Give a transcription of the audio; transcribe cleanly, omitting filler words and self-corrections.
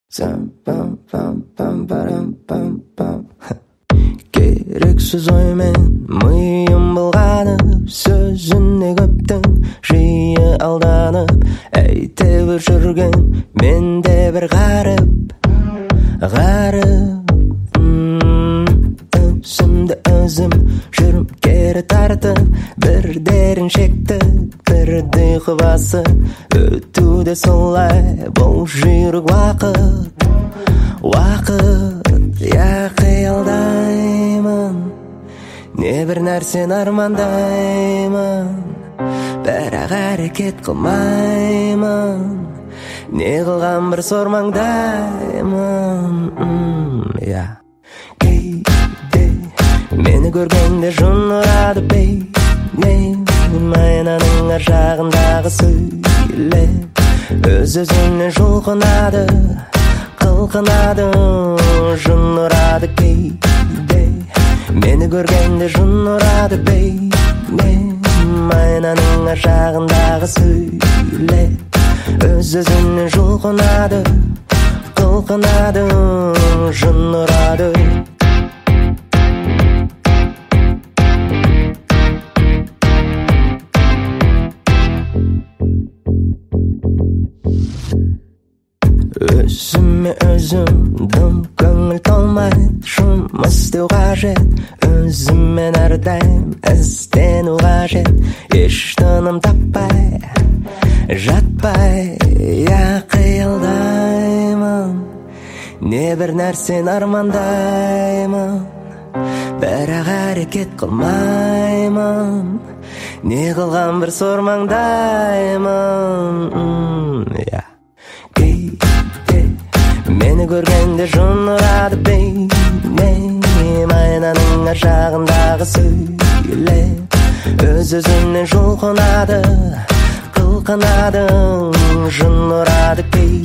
Керексіз оймен миым былғанып, сөзіне көптің жиі алданып, әйте бір жүрген менде бір ғарып өзімді өзім жүрім кері тартып, бір дерін шекті, бірді қыбасы өтуде солай бұл жүйрік уақыт я қиялдаймын, не бір нәрсен армандаймын, бірақ әрекет қылмаймын, не қылған бір сормаңдаймын. Кейде мені көргенде жын ұрады бейнем, айнаның ар жағындағы сөйлеп, өз-өзіне жұлқынады, қылқынады, жын ұрады кейде. Мені көргенде жын ұрады бейнем, айнаның ар жағындағы сөйлеп, өз-өзіне жұлқынады, қылқынады, жын ұрады. Өзіме өзім дым көңіл толмайды, жұмыс істеу қажет, өзіммен әрдайым іздену қажет, еш тыным таппай жатпай я қиялдаймын, не бір нәрсен армандаймын, бірақ әрекет қылмаймын, не қылған бір сормаңдаймын. Мені көргенде жын ұрады бейнем, айнаның ар жағындағы сөйлеп, өз-өзіне жұлқынады, қылқынады, жын ұрады